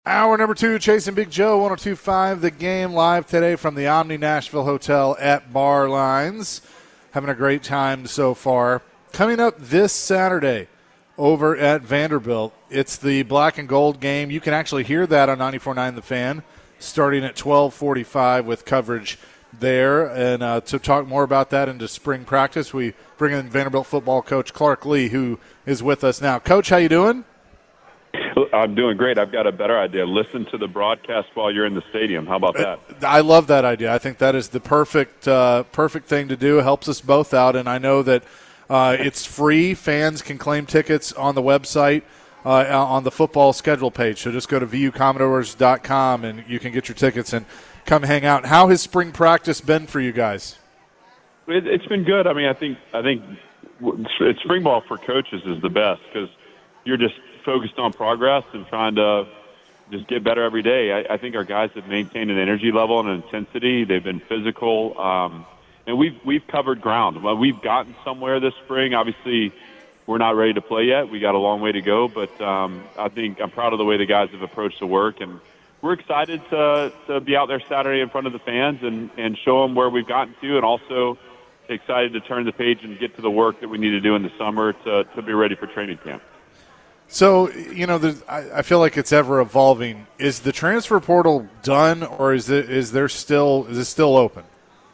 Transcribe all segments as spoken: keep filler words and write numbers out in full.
Hour number two, Chasing Big Joe, one oh two point five, The Game, live today from the Omni Nashville Hotel at Bar Lines. Having a great time so far. Coming up this Saturday over at Vanderbilt, it's the black and gold game. You can actually hear that on ninety-four point nine The Fan, starting at twelve forty-five with coverage there. And uh, to talk more about that into spring practice, we bring in Vanderbilt football coach Clark Lea, who is with us now. Coach, how you doing? I'm doing great. I've got a better idea. Listen to the broadcast while you're in the stadium. How about that? I love that idea. I think that is the perfect uh, perfect thing to do. It helps us both out, and I know that uh, it's free. Fans can claim tickets on the website uh, on the football schedule page. So just go to V U Commodores dot com, and you can get your tickets and come hang out. How has spring practice been for you guys? It, it's been good. I mean, I think I think it's spring ball for coaches is the best because you're just focused on progress and trying to just get better every day. I, I think our guys have maintained an energy level and an intensity. They've been physical, um, and we've we've covered ground. Well, we've gotten somewhere this spring. Obviously, we're not ready to play yet. We got a long way to go, but um, I think I'm proud of the way the guys have approached the work, and we're excited to to be out there Saturday in front of the fans and and show them where we've gotten to, and also excited to turn the page and get to the work that we need to do in the summer to to be ready for training camp. So, you know, I, I feel like it's ever evolving. Is the transfer portal done, or is it is there still is it still open?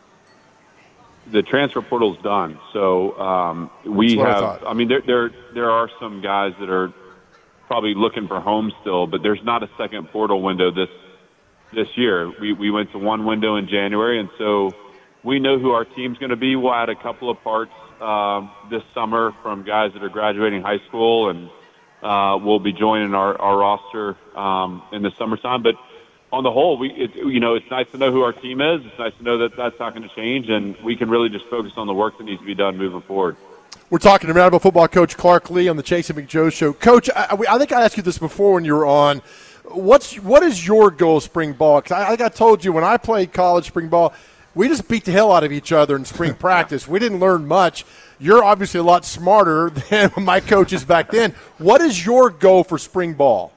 The transfer portal's done. So um, we have. I, I mean, there there there are some guys that are probably looking for homes still, but there's not a second portal window this this year. We we went to one window in January, and so we know who our team's going to be. We'll add a couple of parts um, this summer from guys that are graduating high school and. Uh, will be joining our, our roster um, in the summertime. But on the whole, we it, you know it's nice to know who our team is. It's nice to know that that's not going to change, and we can really just focus on the work that needs to be done moving forward. We're talking to Vanderbilt football coach Clark Lea on the Chasing Big Joe show. Coach, I, I think I asked you this before when you were on. What's what is your goal spring ball? Because I, I think I told you when I played college spring ball, we just beat the hell out of each other in spring practice. We didn't learn much. You're obviously a lot smarter than my coaches back then. What is your goal for spring ball?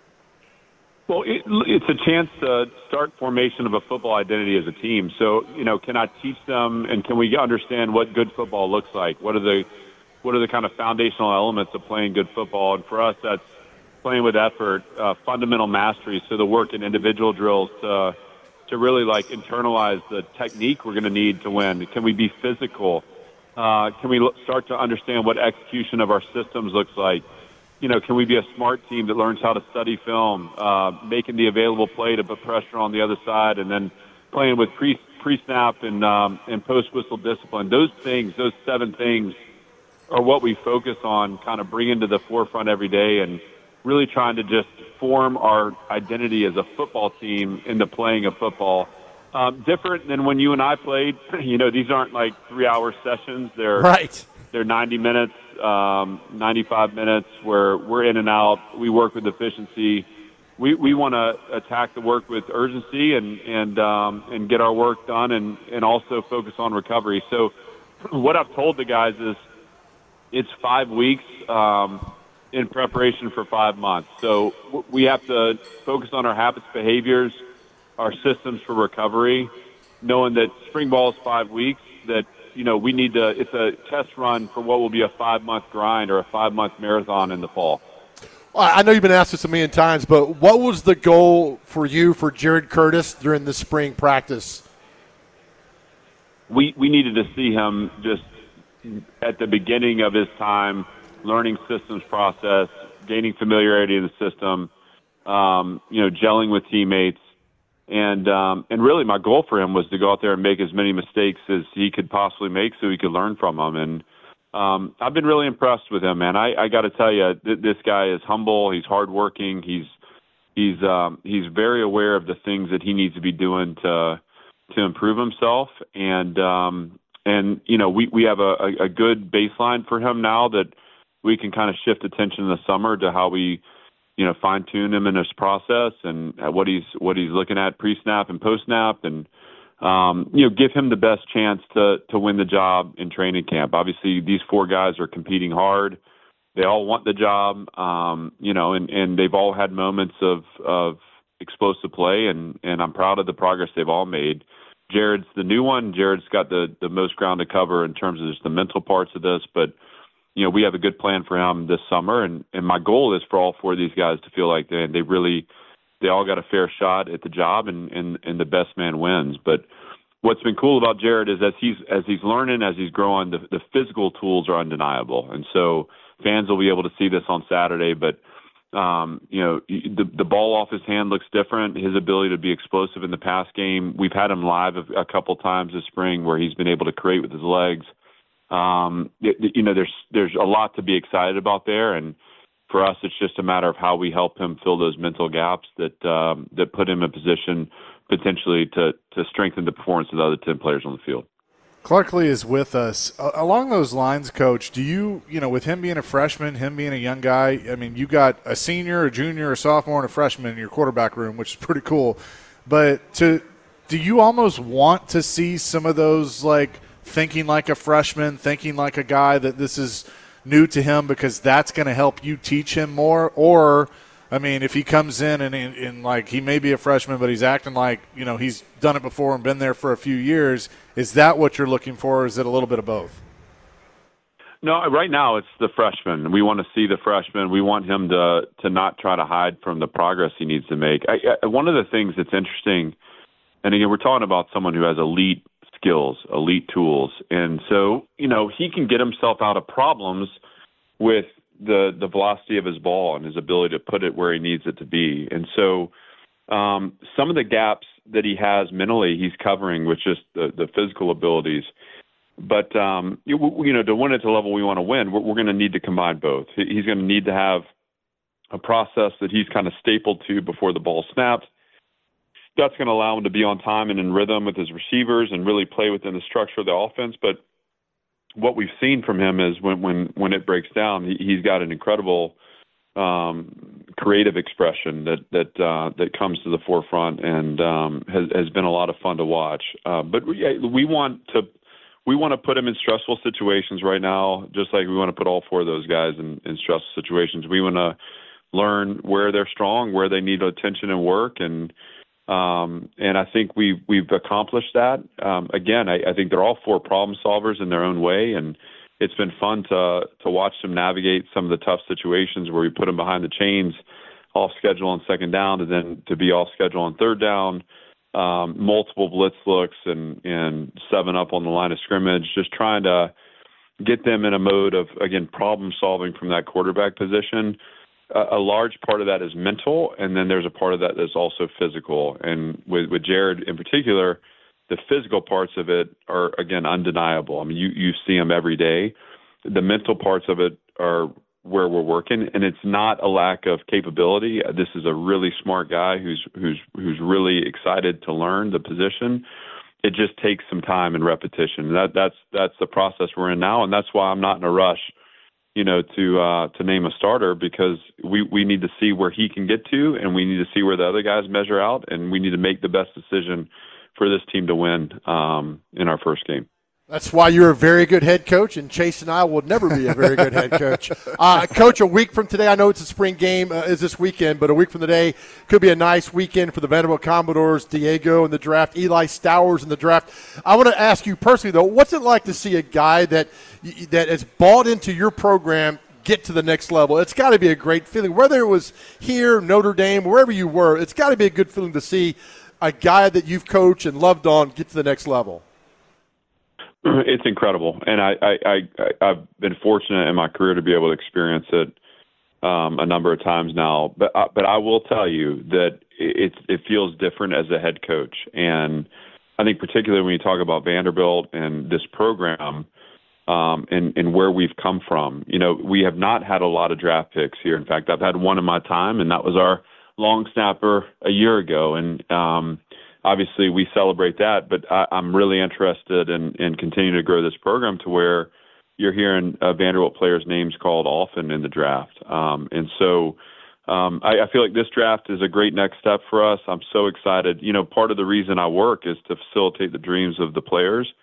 Well, it, it's a chance to start formation of a football identity as a team. So, you know, can I teach them and can we understand what good football looks like? What are the what are the kind of foundational elements of playing good football? And for us, that's playing with effort, uh, fundamental mastery. So the work in individual drills to to really like internalize the technique we're going to need to win. Can we be physical? Uh, can we look, start to understand what execution of our systems looks like? You know, can we be a smart team that learns how to study film, uh, making the available play to put pressure on the other side, and then playing with pre pre snap and um, and post whistle discipline? Those things, those seven things, are what we focus on, kind of bringing to the forefront every day, and really trying to just form our identity as a football team into playing of football. Um, different than when you and I played. You know, these aren't like three-hour sessions. They're right. They're ninety minutes, um, ninety-five minutes, where we're in and out. We work with efficiency. We we want to attack the work with urgency and and um, and get our work done, and and also focus on recovery. So, what I've told the guys is, it's five weeks um, in preparation for five months. So we have to focus on our habits, behaviors, our systems for recovery, knowing that spring ball is five weeks, that, you know, we need to, it's a test run for what will be a five-month grind or a five-month marathon in the fall. Well, I know you've been asked this a million times, but what was the goal for you for Jared Curtis during the spring practice? We, we needed to see him just at the beginning of his time, learning systems process, gaining familiarity in the system, um, you know, gelling with teammates. And um, and really my goal for him was to go out there and make as many mistakes as he could possibly make so he could learn from them. And um, I've been really impressed with him, man. I, I got to tell you, th- this guy is humble. He's hardworking. He's he's um, he's very aware of the things that he needs to be doing to to improve himself. And um, and you know we we have a, a good baseline for him now that we can kind of shift attention in the summer to how we, you know, fine tune him in his process and what he's what he's looking at pre-snap and post-snap, and um, you know, give him the best chance to to win the job in training camp. Obviously, these four guys are competing hard. They all want the job, um, you know, and, and they've all had moments of, of explosive play, and, and I'm proud of the progress they've all made. Jared's the new one. Jared's got the, the most ground to cover in terms of just the mental parts of this, but, you know, we have a good plan for him this summer, and, and my goal is for all four of these guys to feel like they, they really – they all got a fair shot at the job, and, and, and the best man wins. But what's been cool about Jared is as he's as he's learning, as he's growing, the, the physical tools are undeniable. And so fans will be able to see this on Saturday. But, um, you know, the, the ball off his hand looks different. His ability to be explosive in the pass game. We've had him live a, a couple times this spring where he's been able to create with his legs. Um, you know, there's there's a lot to be excited about there. And for us, it's just a matter of how we help him fill those mental gaps that um, that put him in a position potentially to to strengthen the performance of the other ten players on the field. Clark Lea is with us. Uh, along those lines, Coach, do you, you know, with him being a freshman, him being a young guy, I mean, you got a senior, a junior, a sophomore, and a freshman in your quarterback room, which is pretty cool. But to do you almost want to see some of those, like, thinking like a freshman, thinking like a guy that this is – new to him because that's going to help you teach him more? Or, I mean, if he comes in and, and, and like he may be a freshman, but he's acting like, you know, he's done it before and been there for a few years, is that what you're looking for, or is it a little bit of both? No, right now it's the freshman. We want to see the freshman. We want him to to not try to hide from the progress he needs to make. I, I, one of the things that's interesting, and again, we're talking about someone who has elite skills, elite tools. And so, you know, he can get himself out of problems with the the velocity of his ball and his ability to put it where he needs it to be. And so um, some of the gaps that he has mentally, he's covering with just the, the physical abilities. But, um, you, you know, to win at the level we want to win, we're, we're going to need to combine both. He's going to need to have a process that he's kind of stapled to before the ball snaps. That's going to allow him to be on time and in rhythm with his receivers and really play within the structure of the offense. But what we've seen from him is when when, when it breaks down, he, he's got an incredible um, creative expression that that uh, that comes to the forefront and um, has, has been a lot of fun to watch. Uh, but we, we want to we want to put him in stressful situations right now, just like we want to put all four of those guys in, in stressful situations. We want to learn where they're strong, where they need attention and work, and Um, and I think we've, we've accomplished that. Um, again, I, I think they're all four problem solvers in their own way, and it's been fun to to watch them navigate some of the tough situations where we put them behind the chains, off schedule on second down, and then to be off schedule on third down, um, multiple blitz looks, and, and seven up on the line of scrimmage, just trying to get them in a mode of, again, problem solving from that quarterback position. A large part of that is mental, and then there's a part of that that's also physical. And with, with Jared in particular, the physical parts of it are, again, undeniable. I mean, you, you see him every day. The mental parts of it are where we're working, and it's not a lack of capability. This is a really smart guy who's who's who's really excited to learn the position. It just takes some time and repetition. That that's that's the process we're in now, and that's why I'm not in a rush, you know, to uh, to name a starter, because we, we need to see where he can get to, and we need to see where the other guys measure out, and we need to make the best decision for this team to win um, in our first game. That's why you're a very good head coach, and Chase and I will never be a very good head coach. Uh, coach, a week from today, I know it's a spring game, uh, is this weekend, but a week from today could be a nice weekend for the Vanderbilt Commodores, Diego in the draft, Eli Stowers in the draft. I want to ask you personally, though, what's it like to see a guy that that has bought into your program get to the next level? It's got to be a great feeling. Whether it was here, Notre Dame, wherever you were, it's got to be a good feeling to see a guy that you've coached and loved on get to the next level. It's incredible, and I, I, I, I've been fortunate in my career to be able to experience it um, a number of times now. But I, but I will tell you that it, it feels different as a head coach, and I think particularly when you talk about Vanderbilt and this program um, and, and where we've come from. You know, we have not had a lot of draft picks here. In fact, I've had one in my time, and that was our long snapper a year ago, and um, obviously, we celebrate that, but I, I'm really interested in, in continuing to grow this program to where you're hearing uh, Vanderbilt players' names called often in the draft. Um, and so um, I, I feel like this draft is a great next step for us. I'm so excited. You know, part of the reason I work is to facilitate the dreams of the players.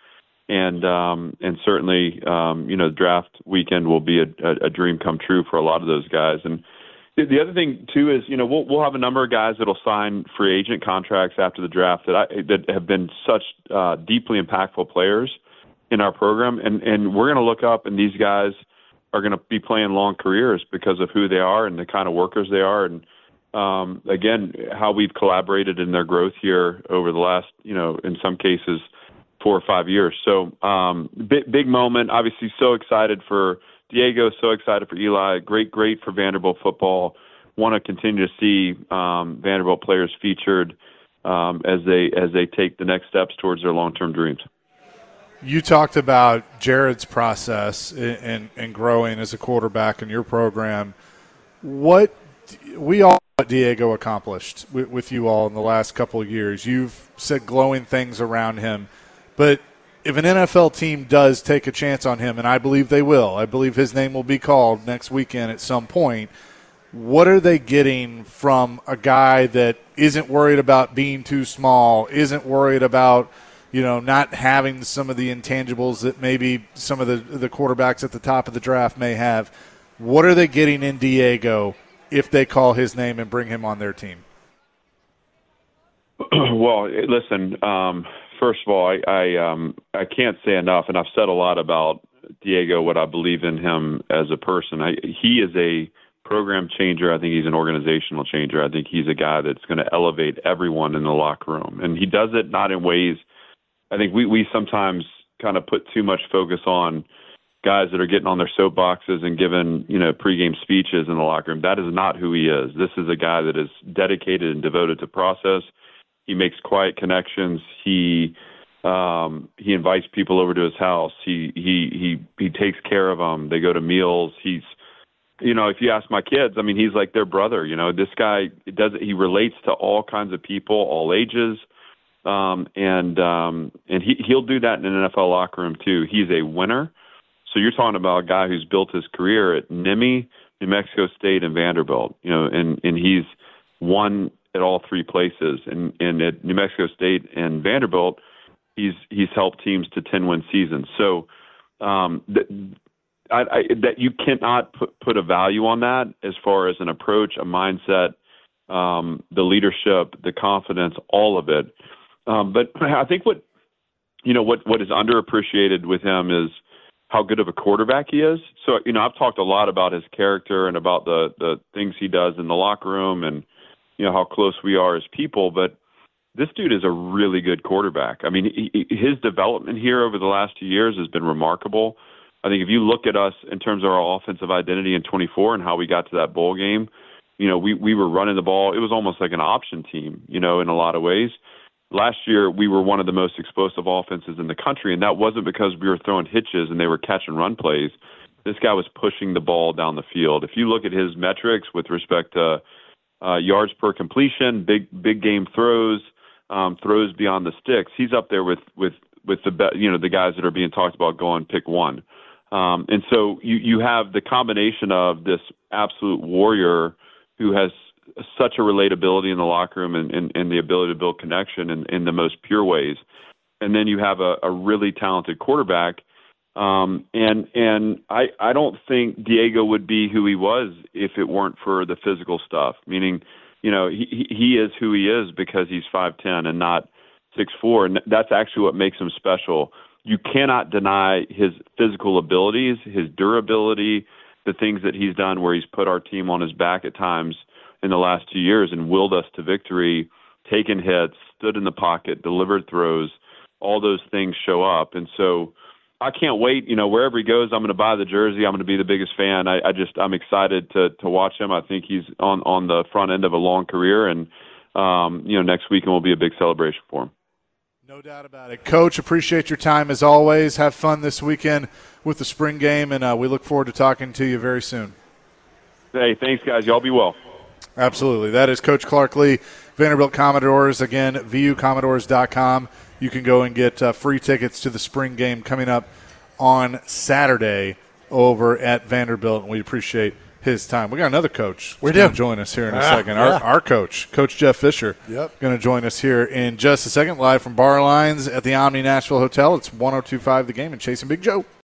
And um, and certainly, um, you know, draft weekend will be a, a, a dream come true for a lot of those guys. And the, the other thing too is, you know, we'll we'll have a number of guys that'll sign free agent contracts after the draft that I, that have been such uh, deeply impactful players in our program, and and we're going to look up, and these guys are going to be playing long careers because of who they are and the kind of workers they are, and um, again, how we've collaborated in their growth here over the last, you know, in some cases, four or five years. So um, big, big moment. Obviously, so excited for Diego, so excited for Eli. Great, great for Vanderbilt football. Want to continue to see um, Vanderbilt players featured um, as they as they take the next steps towards their long-term dreams. You talked about Jared's process in, in, in growing as a quarterback in your program. What we all what Diego accomplished with, with you all in the last couple of years. You've said glowing things around him. But if an N F L team does take a chance on him, and I believe they will, I believe his name will be called next weekend at some point, what are they getting from a guy that isn't worried about being too small, isn't worried about, you know, not having some of the intangibles that maybe some of the, the quarterbacks at the top of the draft may have? What are they getting in Diego if they call his name and bring him on their team? Well, listen, um, first of all, I I, um, I can't say enough, and I've said a lot about Diego, what I believe in him as a person. I, he is a program changer. I think he's an organizational changer. I think he's a guy that's going to elevate everyone in the locker room. And he does it not in ways – I think we, we sometimes kind of put too much focus on guys that are getting on their soapboxes and giving, you know, pregame speeches in the locker room. That is not who he is. This is a guy that is dedicated and devoted to process. He makes quiet connections. He um, he invites people over to his house. He he he he takes care of them. They go to meals. He's, you know, if you ask my kids, I mean, he's like their brother. You know, this guy does he relates to all kinds of people, all ages, um, and um, and he he'll do that in an N F L locker room too. He's a winner. So you're talking about a guy who's built his career at N M I, New Mexico State, and Vanderbilt. You know, and and he's won at all three places. And, and at New Mexico State and Vanderbilt, he's he's helped teams to ten-win seasons. So um, th- I, I, that you cannot put, put a value on that as far as an approach, a mindset, um, the leadership, the confidence, all of it. Um, but I think what you know what what is underappreciated with him is how good of a quarterback he is. So you know I've talked a lot about his character and about the the things he does in the locker room and you know, how close we are as people, but this dude is a really good quarterback. I mean, he, his development here over the last two years has been remarkable. I think if you look at us in terms of our offensive identity in twenty-four and how we got to that bowl game, you know, we, we were running the ball. It was almost like an option team, you know, in a lot of ways. Last year, we were one of the most explosive offenses in the country, and that wasn't because we were throwing hitches and they were catch and run plays. This guy was pushing the ball down the field. If you look at his metrics with respect to Uh, yards per completion, big big game throws, um, throws beyond the sticks. He's up there with with with the be- you know the guys that are being talked about going pick one. Um, and so you you have the combination of this absolute warrior who has such a relatability in the locker room and, and, and the ability to build connection in, in the most pure ways, and then you have a, a really talented quarterback. Um, and, and I, I don't think Diego would be who he was if it weren't for the physical stuff, meaning, you know, he, he is who he is because he's five ten and not six four. And that's actually what makes him special. You cannot deny his physical abilities, his durability, the things that he's done where he's put our team on his back at times in the last two years and willed us to victory, taken hits, stood in the pocket, delivered throws, all those things show up. And so, I can't wait. You know, wherever he goes, I'm going to buy the jersey. I'm going to be the biggest fan. I, I just, I'm excited to to watch him. I think he's on, on the front end of a long career, and um, you know, next weekend will be a big celebration for him. No doubt about it, Coach. Appreciate your time as always. Have fun this weekend with the spring game, and uh, we look forward to talking to you very soon. Hey, thanks, guys. Y'all be well. Absolutely. That is Coach Clark Lea, Vanderbilt Commodores. Again, V U Commodores dot com. You can go and get uh, free tickets to the spring game coming up on Saturday over at Vanderbilt, and we appreciate his time. We got another coach We going do. to join us here in a Ah, second. Our, yeah. our coach, Coach Jeff Fisher, Yep. going to join us here in just a second, live from Bar Lines at the Omni Nashville Hotel. It's one oh two point five The Game and Chasing Big Joe.